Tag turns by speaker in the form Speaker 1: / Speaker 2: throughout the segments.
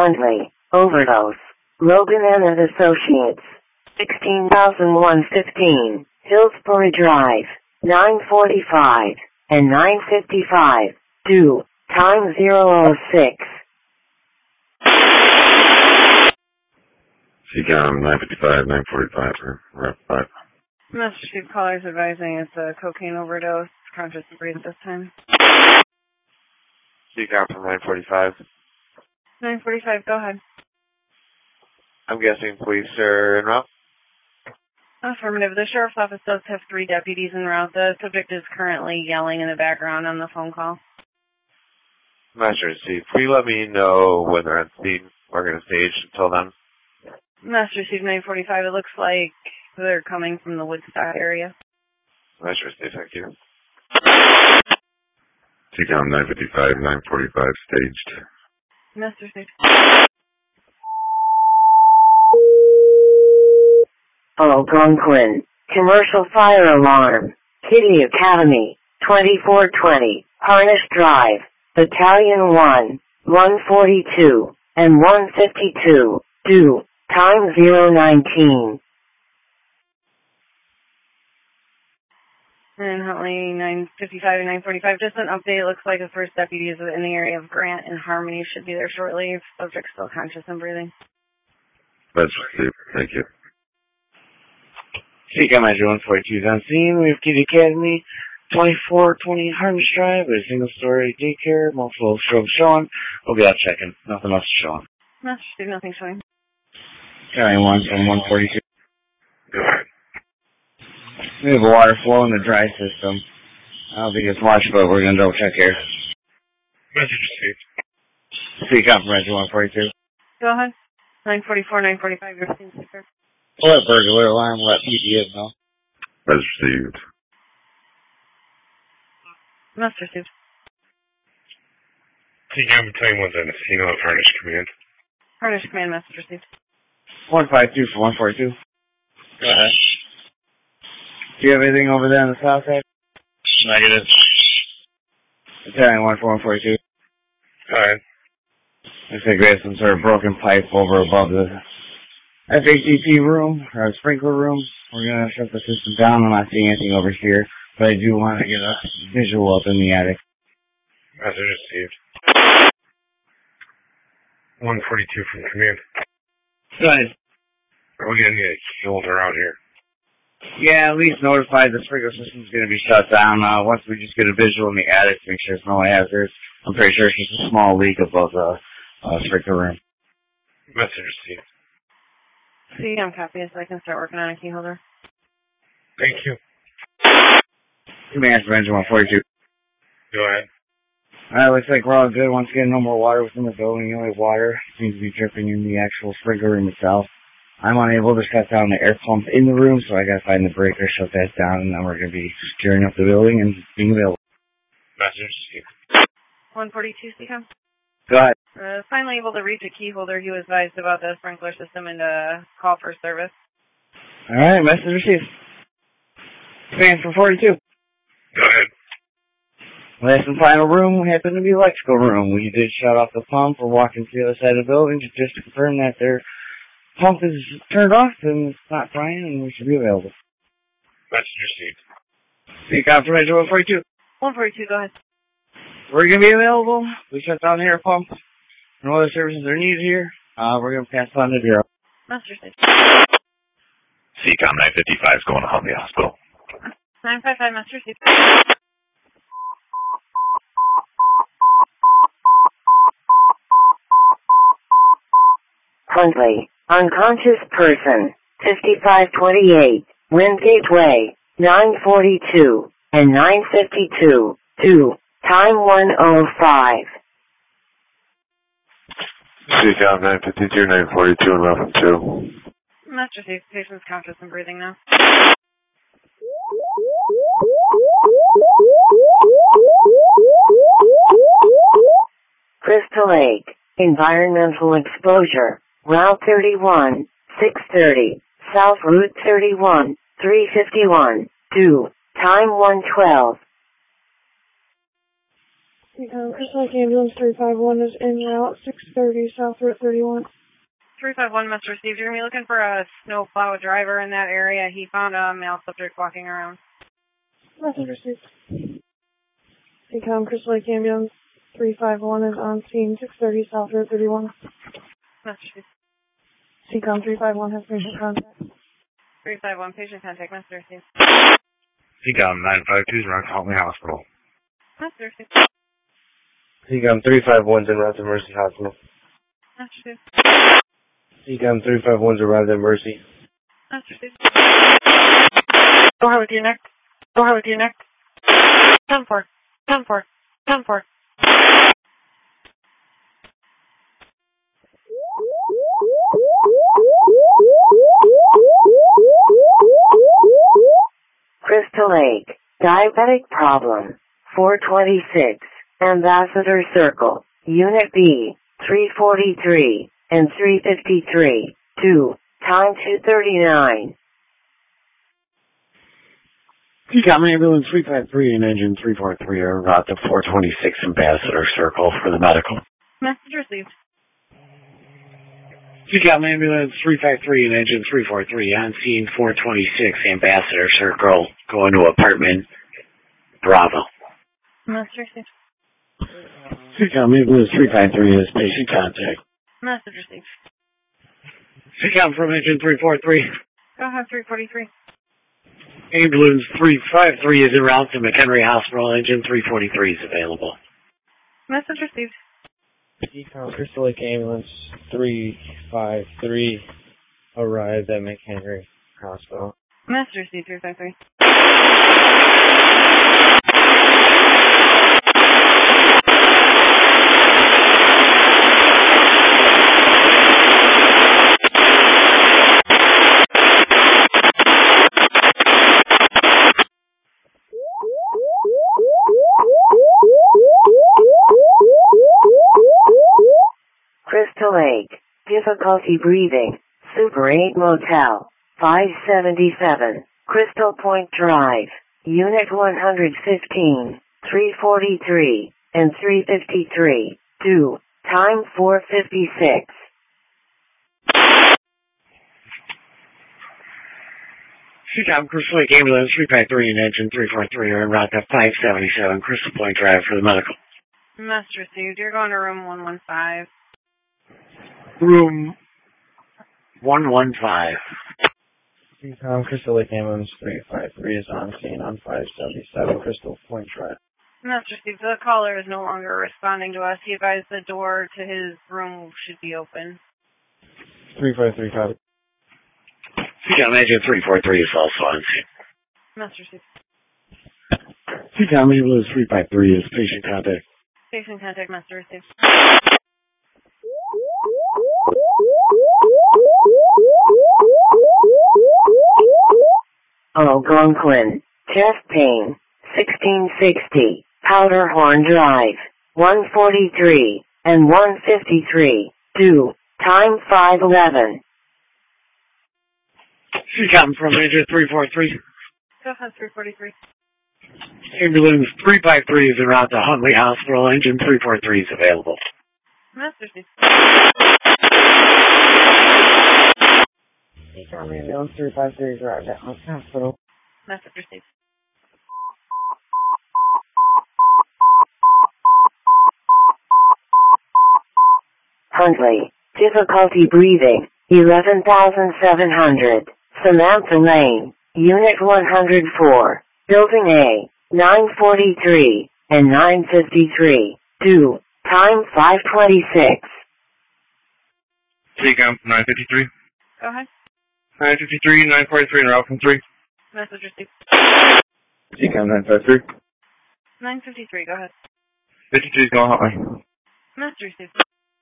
Speaker 1: Huntley, overdose. Logan and Associates. 16,115, Hillsborough Drive, 945, and 955, due, time 006.
Speaker 2: CCOM 955, 945, rep 5.
Speaker 3: Master Chief callers advising it's a cocaine overdose, conscious and breathe this time.
Speaker 4: CCOM from 945.
Speaker 3: 945, go ahead.
Speaker 4: I'm guessing police are en route?
Speaker 3: Affirmative. The sheriff's office does have 3 deputies en route. The subject is currently yelling in the background on the phone call.
Speaker 4: Master Chief, will you let me know when they're on scene? We're going to stage until then.
Speaker 3: Master Chief 945, it looks like they're coming from the Woodstock area.
Speaker 4: Master Chief, thank you.
Speaker 2: CCOM 955, 945, staged.
Speaker 3: Master Chief.
Speaker 1: Algonquin, commercial fire alarm, Kitty Academy, 2420, Harnish Drive, Battalion 1, 142, and 152, due, time 019.
Speaker 3: And Huntley 955 and 945, just an update. It looks like the first deputy is in the area of Grant and Harmony. Should be there shortly. Subject still conscious and breathing.
Speaker 2: That's received. Thank you.
Speaker 5: CCOM 142 is on scene. We have Kitty Academy, 2420 Harnish Drive, with a single-story daycare, multiple strobes showing. We'll be out checking. Nothing else showing.
Speaker 3: Master Chief, nothing showing.
Speaker 5: Carrying 1 from 142.
Speaker 2: Go ahead.
Speaker 5: We have a water flow in the dry system. I don't think it's much, but we're going to double check here.
Speaker 2: Message received.
Speaker 5: CCOM from 142.
Speaker 3: Go ahead. 944, 945, your scene speaker.
Speaker 5: Pull that burglar alarm, let PDS know.
Speaker 2: That's received.
Speaker 3: Master Chief.
Speaker 2: CCOM Battalion 1's on the scene of Harnish Command.
Speaker 3: Harnish Command, Master Chief.
Speaker 5: 152 for 142. Go ahead. Do you have anything over there on the south side?
Speaker 2: Negative.
Speaker 5: Battalion 1 for 142.
Speaker 2: Go ahead.
Speaker 5: Looks like we have some sort of broken pipe over above the FACP room, or sprinkler room. We're going to shut the system down. I'm not seeing anything over here, but I do want to get a visual up in the attic.
Speaker 2: Message received. 142 from command.
Speaker 5: Go ahead.
Speaker 2: We're going to get a shoulder out here.
Speaker 5: Yeah, at least notify the sprinkler system's going to be shut down. Once we just get a visual in the attic to make sure it's no hazards. I'm pretty sure it's just a small leak above the sprinkler room.
Speaker 2: Message received.
Speaker 3: See, I'm copy, so I can start working on a key holder.
Speaker 2: Thank you.
Speaker 5: Command from Engine 142.
Speaker 2: Go ahead.
Speaker 5: Alright, looks like we're all good. Once again, no more water within the building. The only water seems to be dripping in the actual sprinkler room itself. I'm unable to shut down the air pump in the room, so I gotta find the breaker, shut that down, and then we're gonna be securing up the building and being available.
Speaker 2: Message received.
Speaker 3: 142, CCOM.
Speaker 5: Go ahead.
Speaker 3: Finally able to reach a key holder. He was advised about the sprinkler system and call for service.
Speaker 5: Alright, message received. Command from 42.
Speaker 2: Go ahead.
Speaker 5: Last and final room happened to be the electrical room. We did shut off the pump. We're walking to the other side of the building just to confirm that their pump is turned off and it's not frying and we should be available.
Speaker 2: Message received.
Speaker 5: Speak out from Engine 142.
Speaker 3: 142, go ahead.
Speaker 5: We're going to be available. We shut down the air pump. No other services are needed here. We're going to pass on to Bureau.
Speaker 3: Master Chief.
Speaker 2: CCOM 955 is going to Huntley Hospital.
Speaker 3: 955, Master Chief.
Speaker 1: Huntley, unconscious person, 5528, Wingate Way, 942, and 952, due, time 105.
Speaker 4: CCOM 952, 942, and 112.
Speaker 3: Master Chief, patient's conscious and breathing now.
Speaker 1: Crystal Lake, environmental exposure, Route 31, 630, South Route 31, 351, due, time 112.
Speaker 6: Crystal Lake Ambulance 351 is en route 630 South Route 31.
Speaker 3: 351 must receive. You're going to be looking for a snowplow driver in that area. He found a male subject walking around.
Speaker 6: Message received. Crystal Lake Ambulance 351 is on scene 630 South Route 31.
Speaker 3: Message received.
Speaker 6: 351 has patient contact.
Speaker 3: 351 patient contact. Message received.
Speaker 2: 952 is around Huntley Hospital.
Speaker 3: Message received.
Speaker 5: 351's en route to Mercy Hospital.
Speaker 3: Message received.
Speaker 5: 351's arrived at Mercy.
Speaker 3: Message received. Go ahead with your neck. Go ahead with your neck. 10-4. 10-4. 10-4.
Speaker 1: Crystal Lake, diabetic problem, 426, Ambassador Circle, Unit B, 343, and 353, 2, time 239.
Speaker 5: Seacom Ambulance 353 and Engine 343 are about to 426 Ambassador Circle for the medical.
Speaker 3: Message received.
Speaker 5: Seacom Ambulance 353 and Engine 343 on scene 426 Ambassador Circle going to apartment Bravo.
Speaker 3: Message received.
Speaker 5: Seacom Ambulance 353 is patient contact.
Speaker 3: Message received.
Speaker 5: Seacom from Engine 343.
Speaker 3: Go ahead, 343.
Speaker 5: Ambulance 353 is en route to McHenry Hospital. Engine 343 is available.
Speaker 3: Message received.
Speaker 7: Seacom Crystal Lake Ambulance 353 arrived at McHenry Hospital.
Speaker 3: Message received, 353.
Speaker 1: Crystal Lake, difficulty breathing, Super 8 Motel, 577, Crystal Point Drive, Unit 115, 343, and 353, 2, time 456.
Speaker 5: Seacom Crystal Lake Ambulance 353 and Engine 343 are en route to 577 Crystal Point Drive for the medical.
Speaker 3: Message received. You're going to room 115.
Speaker 5: Room 115.
Speaker 7: Seacom Crystal Lake Ambulance 353 is on scene on 577 Crystal Point Drive.
Speaker 3: Message received. The caller is no longer responding to us. He advised the door to his room should be open.
Speaker 7: 353 copy.
Speaker 5: Seacom Engine 343 is also on scene.
Speaker 3: Message received.
Speaker 5: Seacom Ambulance 353 is patient contact.
Speaker 3: Patient contact. Message received.
Speaker 1: Algonquin, chest pain, 1660, Powderhorn Drive, 143, and 153, 2, time 511.
Speaker 5: Seacom from Engine 343.
Speaker 3: Go ahead, 343.
Speaker 5: Ambulance 353 is en route to Huntley Hospital. Engine 343 is available.
Speaker 3: Message received.
Speaker 6: Seacom Ambulance 353 is arrived at Huntley Hospital.
Speaker 3: Message received.
Speaker 1: Huntley, difficulty breathing, 11,700, Samantha Lane, Unit 104, Building A, 943, and 953, 2, time 526.
Speaker 2: Seacom 953.
Speaker 3: Go ahead.
Speaker 2: 953, 943, and route from 3.
Speaker 3: Message received.
Speaker 7: Seacom 953.
Speaker 3: 953. Go ahead.
Speaker 2: 53 is going Huntley.
Speaker 3: Message received.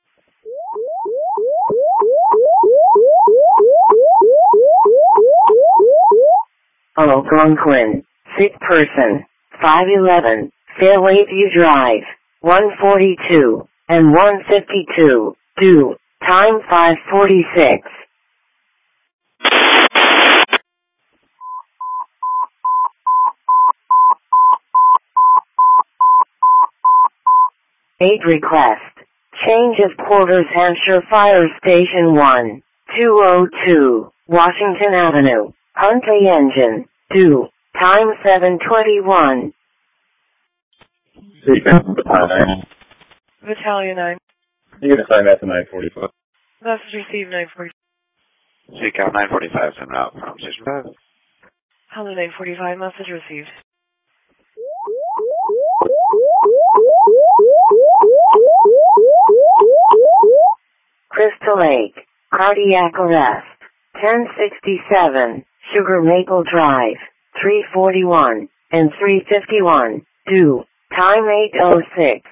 Speaker 1: Algonquin, sick person, 511, Fairway View Drive, 142, and 152, 2, time 546. 8 request. Change of quarters Hampshire Fire Station 1202, Washington Avenue. Huntley engine. Due. Time 7:21.
Speaker 3: Battalion 9.
Speaker 7: You can assign that to 945.
Speaker 3: Message received 940.
Speaker 4: CCOM 945 is en route from Station 5.
Speaker 3: Hello 945, message received.
Speaker 1: Crystal Lake. Cardiac arrest. 1067, Sugar Maple Drive. 341 and 351. Due. Time 8:06.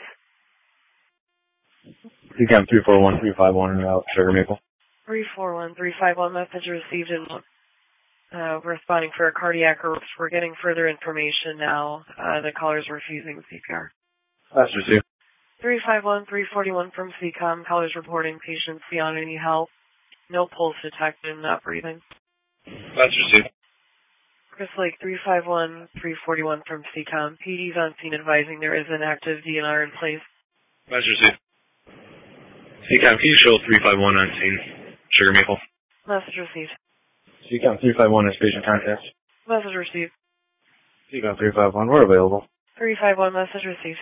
Speaker 7: CCOM 341-351 en route, Sugar Maple.
Speaker 3: 341-351, message received and responding for a cardiac arrest. We're getting further information now. The caller's refusing CPR.
Speaker 7: That's received.
Speaker 3: 351-341 from CCOM. Callers reporting patients beyond any help. No pulse detected and not breathing.
Speaker 7: That's received.
Speaker 3: Crystal Lake 351-341 from CCOM. PD's on scene advising there is an active DNR in place.
Speaker 7: That's received. CCOM, can you show 351 on scene? Sugar Maple.
Speaker 3: Message received.
Speaker 7: CCOM 351 is patient contact.
Speaker 3: Message received.
Speaker 7: CCOM 351, we're available.
Speaker 3: 351, message received.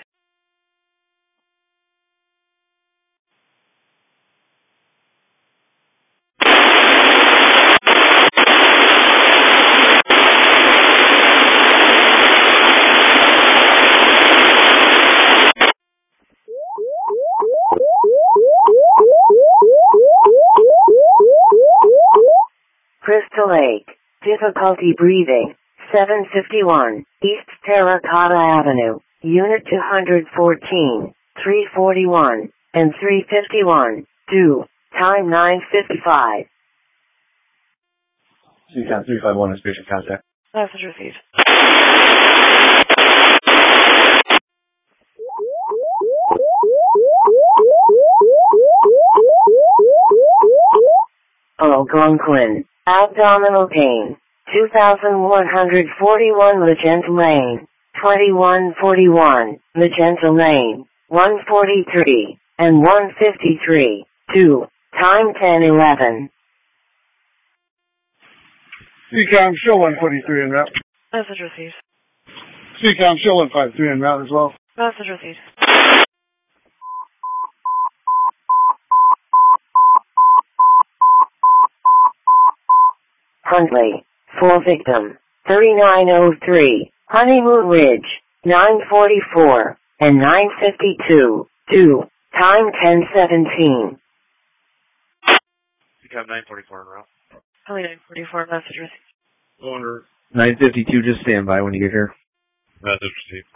Speaker 1: Crystal Lake. Difficulty breathing. 751, East Terracotta Avenue. Unit 214, 341, and 351. Due. Time 9:55.
Speaker 7: CCOM 351 is patient contact.
Speaker 3: Message received.
Speaker 1: Algonquin. Abdominal pain. 2141 Magenta Lane. 2141 Magenta Lane. 143 and 153. Due. Time 10:11.
Speaker 5: CCOM, show 143 en route.
Speaker 3: Message received.
Speaker 5: CCOM, show 153 en route as well.
Speaker 3: Message received.
Speaker 1: Huntley. Full victim. 3903. Honeymoon Ridge. 944 and 952. Due. Time 10:17.
Speaker 4: CCOM 944 en route.
Speaker 3: Only 944, message received.
Speaker 7: Owner 952, just stand by when you get here.
Speaker 4: Message received.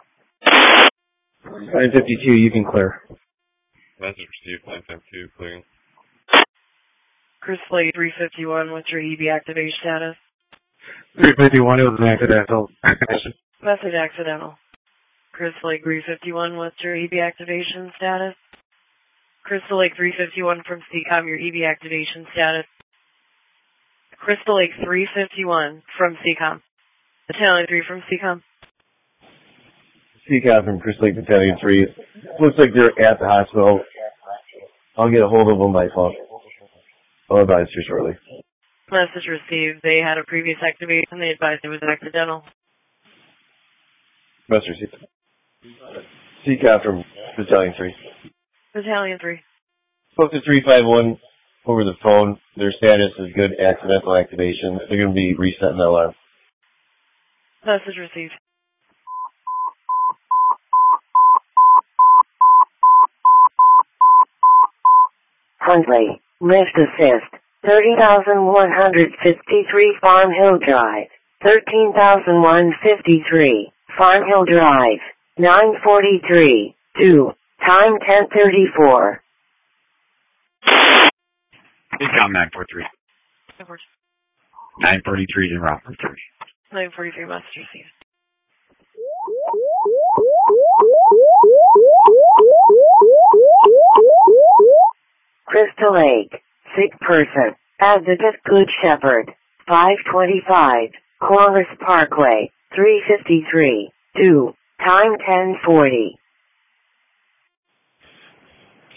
Speaker 7: 952, you can clear.
Speaker 4: Message received. 952, clearing.
Speaker 3: Crystal Lake 351, what's your EB activation status?
Speaker 7: 351, it was an accidental.
Speaker 3: Message accidental. Crystal Lake 351, what's your EB activation status? Crystal Lake 351 from CCOM, your EB activation status. Crystal Lake 351 from CCOM. Battalion 3 from CCOM.
Speaker 7: CCOM from Crystal Lake Battalion 3. Looks like they're at the hospital. I'll get a hold of them by phone. I'll advise you shortly.
Speaker 3: Message received. They had a previous activation. They advised it was accidental.
Speaker 7: Message received. CCOM from Battalion 3.
Speaker 3: Battalion 3.
Speaker 7: Spoke to 351 over the phone. Their status is good accidental activation. They're going to be resetting the alarm.
Speaker 3: Message received.
Speaker 1: Huntley. Lift assist. 30,153 Farm Hill Drive. 13,153 Farm Hill Drive. 943. Due. Time 10:34.
Speaker 2: CCOM 943. 943 en route for 3.
Speaker 3: 943, message received.
Speaker 1: Crystal Lake. Sick person. Advocate Good Shepherd. 525. Corliss Parkway. 353. Due. Time 10:40.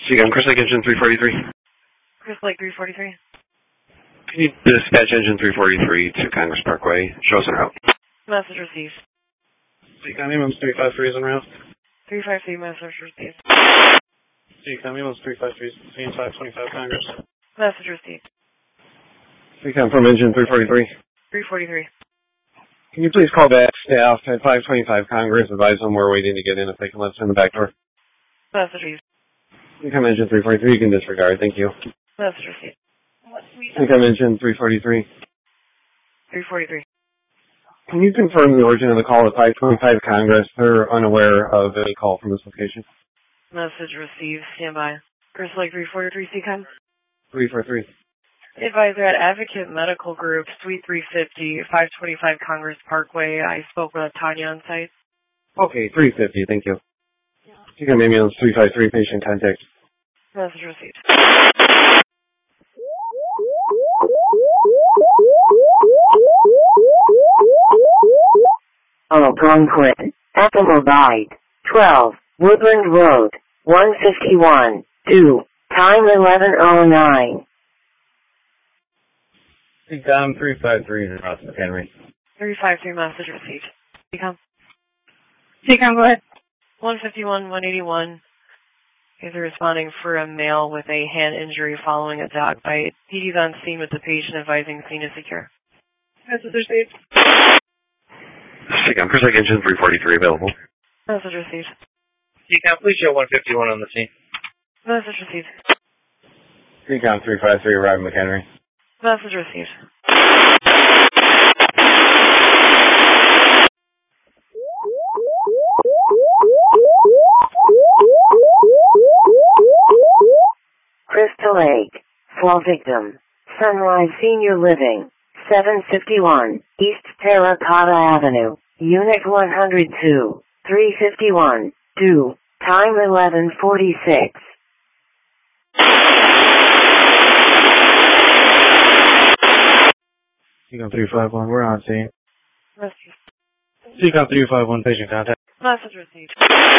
Speaker 4: Seacom, Chris Lake Engine 343.
Speaker 3: Chris Lake 343.
Speaker 4: Can you dispatch Engine 343 to Congress Parkway? Show us en route.
Speaker 3: Message received.
Speaker 8: Seacom, EMS 353 is en route.
Speaker 3: 353, message received.
Speaker 8: Seacom, EMS 353, scene 525 Congress.
Speaker 3: Message received.
Speaker 7: Seacom from Engine 343.
Speaker 3: 343.
Speaker 4: Can you please call back staff at 525 Congress, advise them we're waiting to get in if they can let us in the back door?
Speaker 3: Message received.
Speaker 4: Seacom Engine 343, you can disregard, thank you.
Speaker 3: Message received.
Speaker 4: Seacom Engine 343.
Speaker 3: 343.
Speaker 4: Can you confirm the origin of the call at 525 Congress? They're unaware of any call from this location.
Speaker 3: Message received. Stand by. Chris Lake 343, Seacom.
Speaker 4: 343.
Speaker 3: Advisor at Advocate Medical Group, Suite 350, 525 Congress Parkway. I spoke with Tanya on site.
Speaker 4: Okay, 350, thank you. Seacom Ambulance 353, patient contact.
Speaker 3: Message received.
Speaker 1: Algonquin, Ephelabide, 12, Woodland Road, 151, 2, time 11:09.
Speaker 5: Seacom 353 is Ross McHenry.
Speaker 3: 353, message received. Seacom.
Speaker 6: Seacom, go ahead.
Speaker 3: 151, 181. Is responding for a male with a hand injury following a dog bite. PD's on scene with the patient advising scene is secure.
Speaker 6: Message received.
Speaker 4: Seacom, Chris Lake Engine 343 available.
Speaker 3: Message received.
Speaker 8: Seacom, please show 151 on the scene.
Speaker 3: Message received.
Speaker 5: Seacom 353, Rob McHenry.
Speaker 3: Message received.
Speaker 1: Crystal Lake, fall victim, Sunrise Senior Living, 751, East Terracotta Avenue, Unit 102, 351, 2, time 11:46.
Speaker 8: Seacom 351, we're on scene.
Speaker 3: Message,
Speaker 8: Seacom 351, patient contact.
Speaker 3: message received.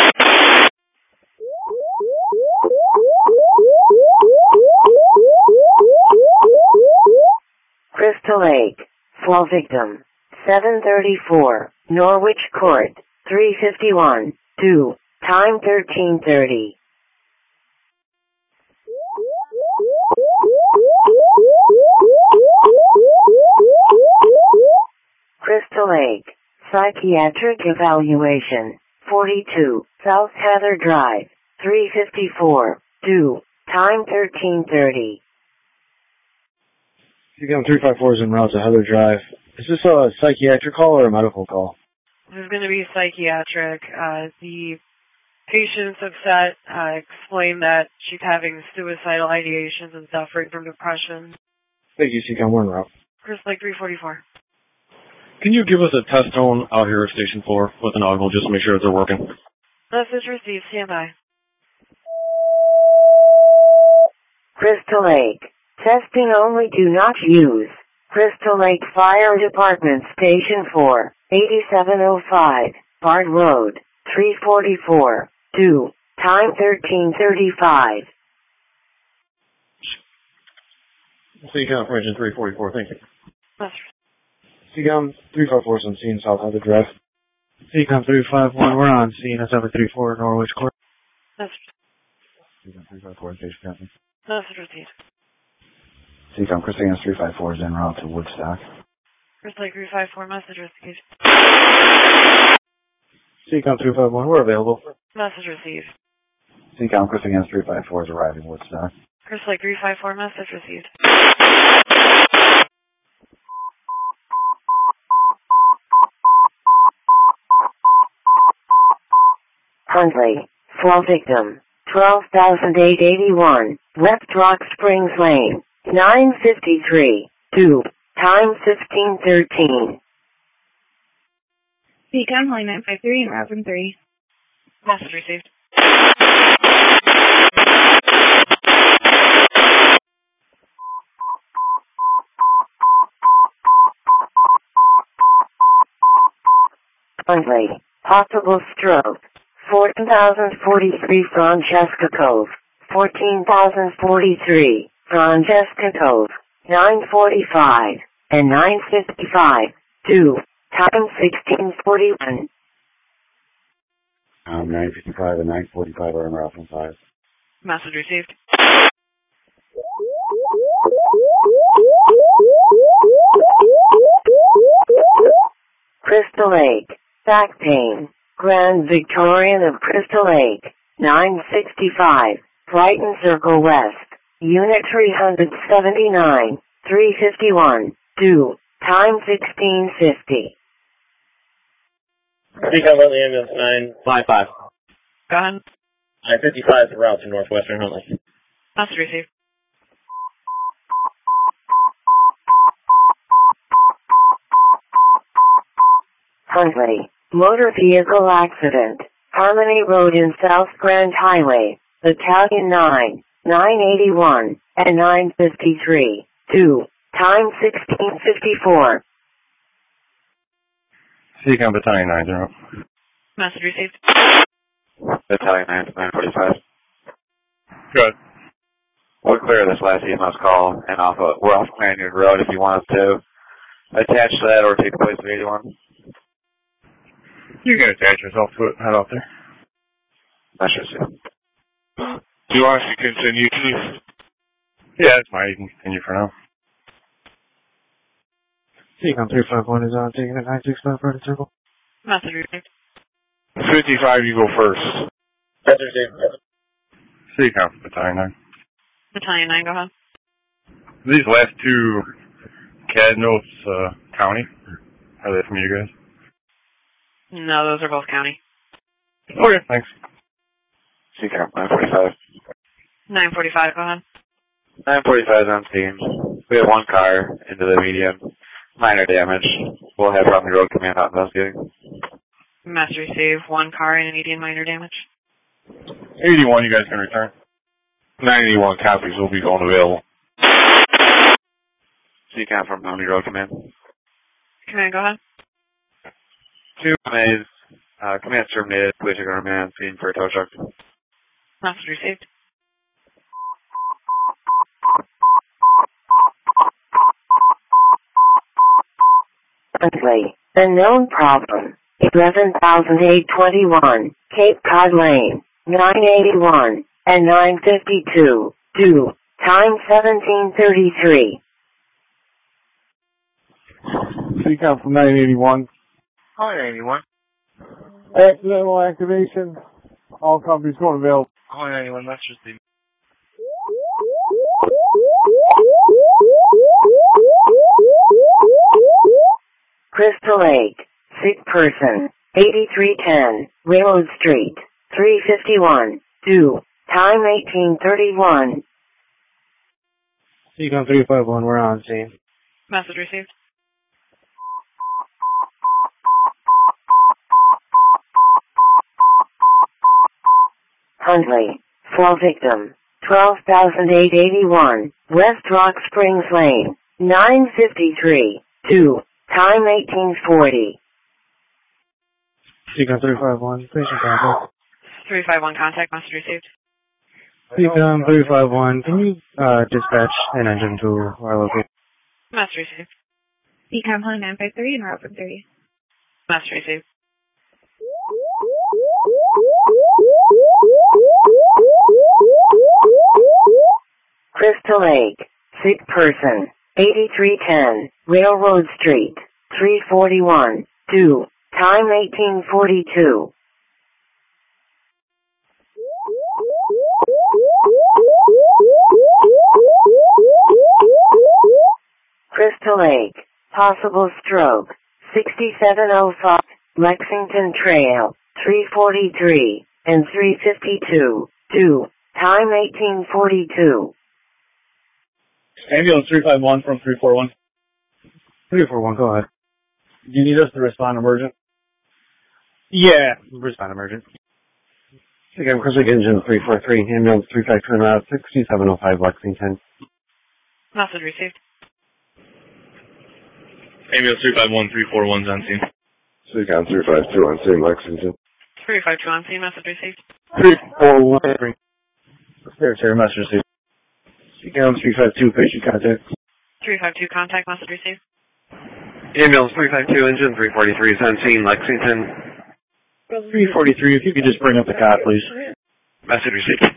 Speaker 1: Crystal Lake, fall victim, 734, Norwich Court, 351, 2, time 13:30. Crystal Lake, psychiatric evaluation, 42, South Heather Drive, 354, 2, time 13:30.
Speaker 8: Seacom 354 is en route to Heather Drive. Is this a psychiatric call or a medical call?
Speaker 3: This is going to be psychiatric. The patient's upset, explained that she's having suicidal ideations and suffering from depression.
Speaker 8: Thank you, Seacom, we're en route.
Speaker 3: Chris Lake 344.
Speaker 8: Can you give us a test tone out here at Station 4 with an audible just to make sure that they're working?
Speaker 3: Message received. Stand by.
Speaker 1: Crystal Lake, testing only, do not use. Crystal Lake Fire Department Station 4, 8705, Bard Road, 344, 2, time 13:35.
Speaker 8: Seacom for Engine 344, thank you.
Speaker 3: Message.
Speaker 8: Seacom 354 is on scene, South Heather Drive. Seacom 351, we're on scene at 734 Norwich Court.
Speaker 3: Message.
Speaker 5: Seacom 354, patient contact.
Speaker 3: Message received.
Speaker 5: Seacom Chris Lake 354 is en route to Woodstock.
Speaker 3: Chris Lake 354. Message received.
Speaker 8: Seacom 351, we're available.
Speaker 3: Message received.
Speaker 5: Seacom Chris Lake 354 is arriving in Woodstock.
Speaker 3: Chris Lake 354. Message received.
Speaker 1: Huntley, fall victim, 12,881, West Rock Springs Lane, 953, 2, time 15:13.
Speaker 6: Seacom, line 953 and route 3.
Speaker 3: Message received.
Speaker 1: Huntley, possible stroke, 4043 Francesca Cove, 14,043, Francesca Cove, 945, and 955, 2, time 1641.
Speaker 5: 955 and 945 are in route from 5.
Speaker 3: Message received.
Speaker 1: Crystal Lake, back pain, Grand Victorian of Crystal Lake, 965, Brighton Circle West, Unit 379, 351, 2, time 1650.
Speaker 9: Recon Huntley Ambulance 955.
Speaker 3: Go ahead.
Speaker 9: 955 is the route to Northwestern Huntley.
Speaker 3: Message received.
Speaker 1: Huntley, motor vehicle accident, Harmony Road in South Grand Highway, Battalion 9, 981, and 953, 2, time 1654.
Speaker 2: Seacom Battalion 90.
Speaker 3: Message received.
Speaker 10: Battalion 9, 945.
Speaker 2: Good.
Speaker 10: We'll clear this last EMS call, and we're off Lanyard Road if you want us to attach that or take the place of 81.
Speaker 2: You can attach yourself to it. Head out there.
Speaker 10: That's just it.
Speaker 2: Do you want us to continue, please? Yeah, that's fine. You can continue for now.
Speaker 8: Seacom 351 is on, taking a 965 right circle.
Speaker 3: Message received.
Speaker 2: 55, you go first.
Speaker 9: That's received.
Speaker 2: Seacom Battalion 9.
Speaker 3: Battalion 9, go ahead.
Speaker 2: These last two CAD notes, county? Are they from you guys?
Speaker 3: No, those are both county.
Speaker 2: Okay, thanks.
Speaker 10: Seacom 945.
Speaker 3: 945, go ahead.
Speaker 10: 945 is on scene. We have one car into the median. Minor damage. We'll have Romney Road Command out investigating.
Speaker 3: Message received. One car and a median minor damage.
Speaker 2: 81, you guys can return. 981 copies will be going available.
Speaker 10: Seacom from Romney Road Command.
Speaker 3: Command, go ahead.
Speaker 10: 2 Mays. Command terminated. Police are going to remain on scene for a tow truck.
Speaker 3: Message received.
Speaker 1: Huntley, unknown problem, 11,821, Cape Cod Lane, 981, and 952, 2, time 1733.
Speaker 8: Seacom from 981.
Speaker 10: Hi, 981.
Speaker 8: Accidental activation. All copies going available.
Speaker 10: Hi, 981. That's just the...
Speaker 1: Crystal Lake, sick person, 8310, Railroad Street, 351, 2, time 1831.
Speaker 8: Seacom 351, we're on scene.
Speaker 3: Message received.
Speaker 1: Huntley, fall victim, 12,881, West Rock Springs Lane, 953, 2, time 1840.
Speaker 8: Seacom 351, patient contact.
Speaker 3: 351 contact, message received.
Speaker 8: Seacom 351, can you dispatch an engine to our location?
Speaker 3: Message received.
Speaker 11: Seacom Huntley 953 and route from 3.
Speaker 3: Message received.
Speaker 1: Crystal Lake, sick person, 8310, Railroad Street, 341, 2, time 1842. Crystal Lake, possible stroke, 6705, Lexington Trail, 343, and 352, 2, time 1842.
Speaker 9: Ambulance 351 from 341.
Speaker 8: 341, go ahead.
Speaker 9: Do you need us to respond emergent?
Speaker 8: Yeah, respond emergent.
Speaker 4: Again, Crystal Lake Engine 343, ambulance 352 route 6705 Lexington.
Speaker 3: Message received.
Speaker 2: Ambulance 351, 341's on scene.
Speaker 7: Seacom 352 on scene, Lexington.
Speaker 3: 352 on scene, message received.
Speaker 8: 341.
Speaker 9: Secretary, message received.
Speaker 8: CCOM 352, patient contact.
Speaker 3: 352 contact, message received.
Speaker 10: Ambulance 352, engine 343 is on scene, Lexington.
Speaker 8: 343, if you could just bring up the cot, please.
Speaker 10: Message received.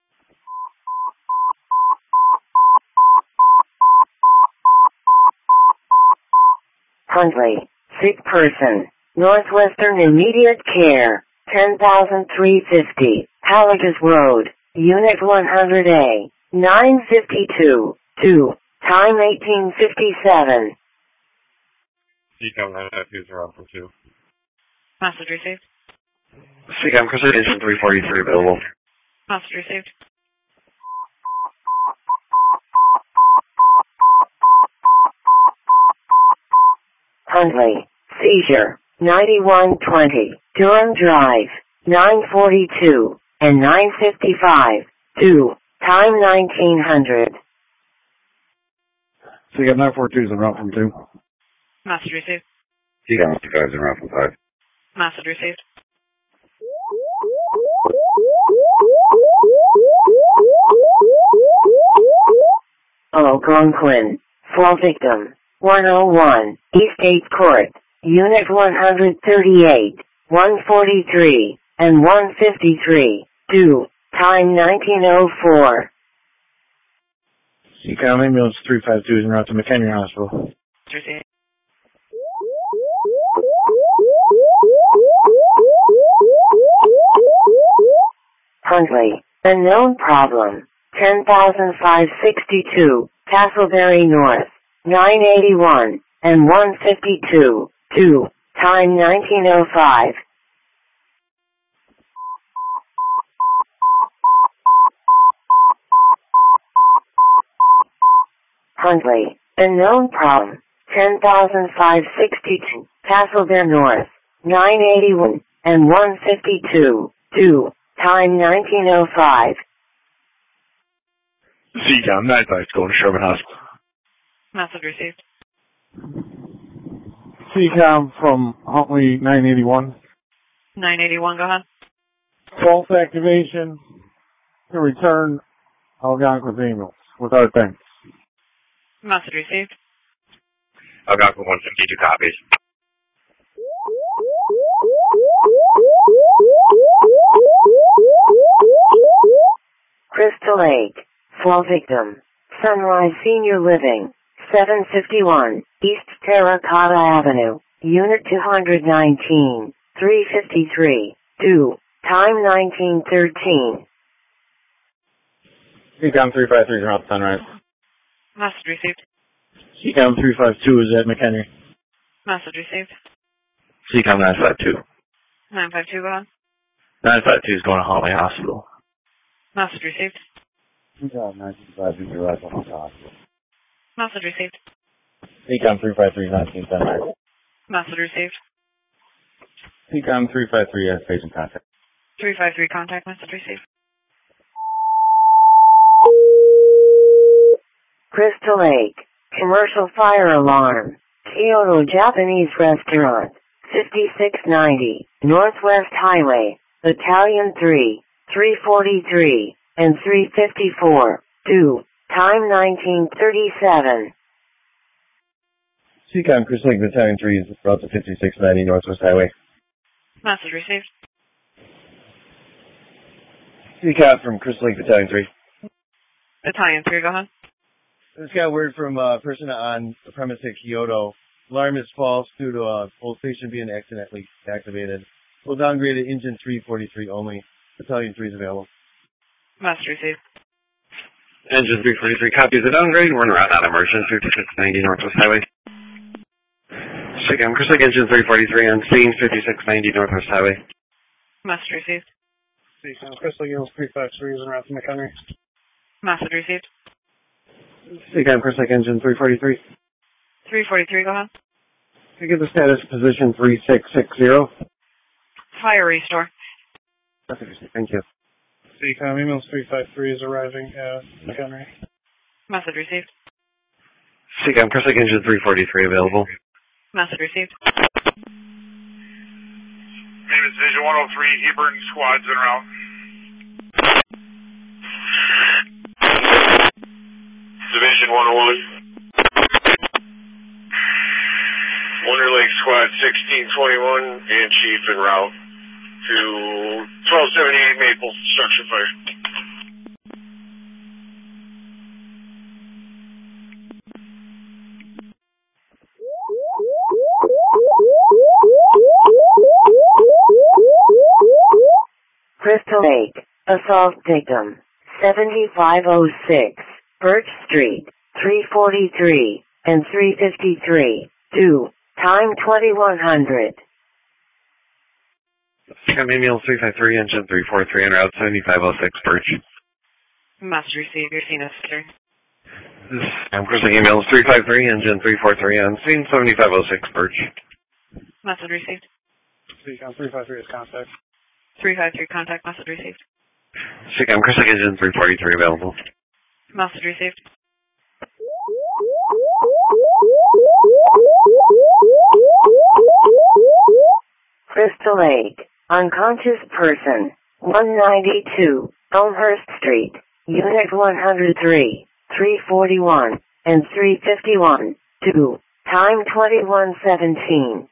Speaker 1: Huntley, sick person, Northwestern Immediate Care, 10,350, Halligus Road, Unit 100A, 952, 2, time 1857.
Speaker 2: CCOM 952 is around for 2.
Speaker 3: Message received.
Speaker 10: CCOM, Crystal Lake, engine 343 available.
Speaker 3: Message received.
Speaker 1: Huntley, seizure, 9120, Durham Drive, 942, and 955, 2, time 1900.
Speaker 8: CCOM 942 is en route from 2.
Speaker 3: Message received.
Speaker 10: CCOM 55 is en route from 5.
Speaker 3: Message received.
Speaker 1: Algonquin, fall victim, 101, East 8th Court, Unit 138, 143, and 153, 2, time 1904.
Speaker 8: CCOM ambulance 352 is en route to McHenry Hospital.
Speaker 3: Received.
Speaker 1: Huntley, unknown problem, 10,562, Castleberry North, 981, and 152, 2, time 1905. Huntley, unknown problem, 10,562, Castleberry North, 981, and 152, 2, time 1905.
Speaker 10: CCOM 95 is going to Sherman Hospital.
Speaker 3: Message received.
Speaker 8: CCOM from Huntley 981.
Speaker 3: 981, go ahead.
Speaker 8: False activation to return Algonquin ambulance with our thanks.
Speaker 3: Message received.
Speaker 10: Algonquin 152 copies.
Speaker 1: Crystal Lake, fall victim, Sunrise Senior Living, 751, East Terracotta Avenue, Unit 219, 353, 2, time 1913.
Speaker 9: CCOM 353 is around Sunrise.
Speaker 3: Message received.
Speaker 8: CCOM 352 is at McHenry.
Speaker 3: Message received.
Speaker 10: CCOM 952.
Speaker 3: 952, go ahead.
Speaker 10: 952 is going to Huntley Hospital.
Speaker 3: Message received.
Speaker 7: CCOM 955 is arrived at the hospital.
Speaker 3: Message received.
Speaker 9: CCOM 353 is on scene Sunrise.
Speaker 3: Message received.
Speaker 9: CCOM 353 has patient contact.
Speaker 3: 353 contact, message received.
Speaker 1: Crystal Lake, commercial fire alarm, Kyoto Japanese restaurant, 5690, Northwest Highway, Battalion 3, 343, and 354, 2, time 1937.
Speaker 7: CCOM Crystal Lake Battalion 3 is route to 5690 Northwest Highway.
Speaker 3: Message received.
Speaker 7: CCOM from Crystal Lake Battalion 3.
Speaker 3: Battalion 3, go ahead.
Speaker 7: Just got word from a person on the premise at Kyoto. Alarm is false due to a whole station being accidentally activated. We'll downgrade to engine 343 only. Battalion 3 is available.
Speaker 3: Message received.
Speaker 10: Engine 343 copies the downgrade. We're in route on emergency 5690 Northwest Highway. CCOM Crystal Lake engine 343 on scene 5690 Northwest Highway.
Speaker 3: Message received.
Speaker 8: CCOM Crystal Lake 353 is en route to McHenry.
Speaker 3: Message received.
Speaker 4: CCOM Crystal Lake engine 343.
Speaker 3: 343, go ahead.
Speaker 4: Can you give the status position 3660?
Speaker 3: Fire restore.
Speaker 4: Thank you.
Speaker 8: CCOM emails 353 is arriving at McHenry.
Speaker 3: Message received.
Speaker 10: CCOM Crystal Lake engine 343 available.
Speaker 3: Message received.
Speaker 12: Name is Vision 103, Hebron squads en route. Division 101. Wonder Lake Squad 1621 and Chief en route to 1278 Maple structure fire.
Speaker 1: Crystal Lake, assault victim, 7506, Birch Street, 343, and 353, 2, time 2100.
Speaker 13: Scam Email 353, engine 343, en route 7506, Birch.
Speaker 3: Must receive your scene officer.
Speaker 13: Scam Crystal Email 353, engine 343, on scene 7506, Birch.
Speaker 3: Message received.
Speaker 8: Seacom 353 is contact.
Speaker 3: 353 contact, message received.
Speaker 13: Scam Crystal Engine 343 available.
Speaker 3: Message received.
Speaker 1: Crystal Lake, unconscious person, 192, Elmhurst Street, Unit 103, 341, and 351, 2, time 2117.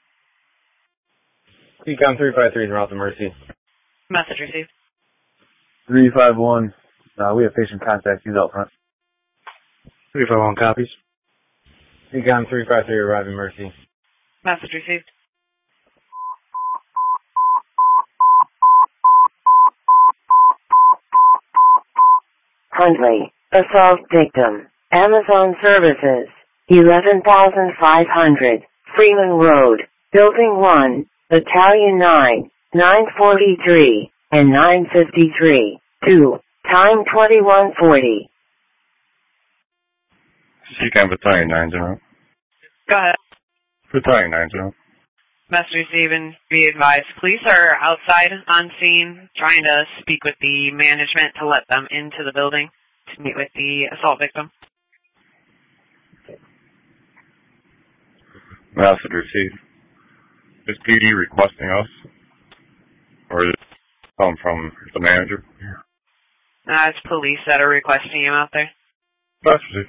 Speaker 4: Seacom 353 is route to Mercy.
Speaker 3: Message received.
Speaker 7: 351. We have patient contact. He's out front.
Speaker 8: 351 copies.
Speaker 4: Seacom 353 arriving Mercy.
Speaker 3: Message received.
Speaker 1: Huntley, assault victim, Amazon Services, 11,500, Freeman Road, Building 1, Battalion 9, 943, and 953, 2, time 2140.
Speaker 2: Seacom Battalion 9-0.
Speaker 3: Go ahead.
Speaker 2: Battalion 9-0.
Speaker 3: Message received and be advised. Police are outside on scene trying to speak with the management to let them into the building to meet with the assault victim.
Speaker 2: Message received. Is PD requesting us? Or is it come from the manager?
Speaker 3: It's police that are requesting you out there.
Speaker 2: Message received.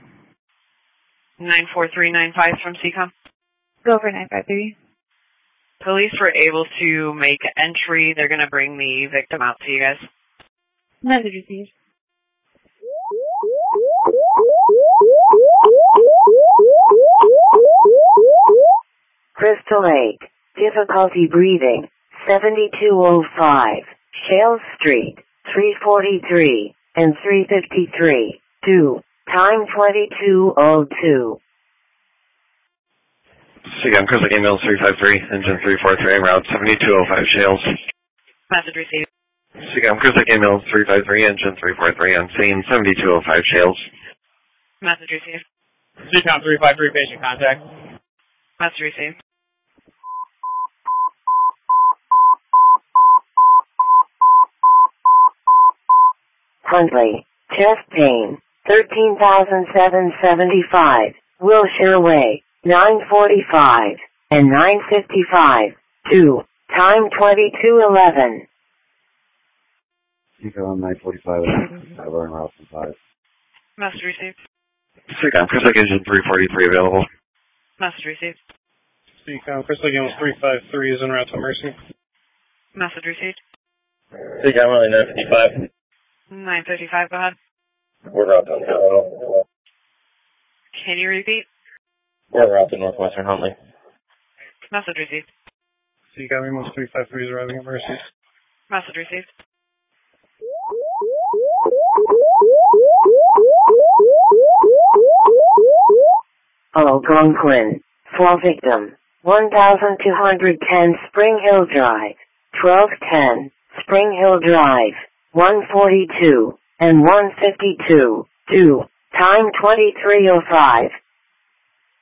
Speaker 3: 94395 from CCOM.
Speaker 11: Go for 953.
Speaker 3: Police were able to make entry. They're going to bring the victim out to you guys.
Speaker 11: Message received.
Speaker 1: Crystal Lake, difficulty breathing, 7205, Shales Street, 343, and 353, 2, time 2202.
Speaker 13: Seacom Crystal Email 353, engine 343, en route 7205, Shales.
Speaker 3: Message received.
Speaker 13: Seacom Crystal Email 353, engine 343, on scene 7205, Shales.
Speaker 3: Message received.
Speaker 8: Seacom 353, patient contact.
Speaker 3: Message received.
Speaker 1: Huntley, chest pain, 13,775, Wilshire Way, 945, and 955, 2, time 2211.
Speaker 5: Seacom 945, en route from 5.
Speaker 3: Message received.
Speaker 13: Seacom Crystal Engine 343 available.
Speaker 3: Message received.
Speaker 8: Seacom Crystal Engine 353 is en route to Mercy.
Speaker 3: Message received.
Speaker 7: Seacom only 955.
Speaker 3: 955, go ahead.
Speaker 7: We're out to Huntley.
Speaker 3: Can you repeat?
Speaker 7: We're out to Northwestern Huntley.
Speaker 3: Message received.
Speaker 8: Seacom Emos 353 is arriving at Mercy.
Speaker 3: Message received.
Speaker 1: Algonquin, fall victim, 1210 Spring Hill Drive, 1210 Spring Hill Drive, 142 and 152, 2, time 2305.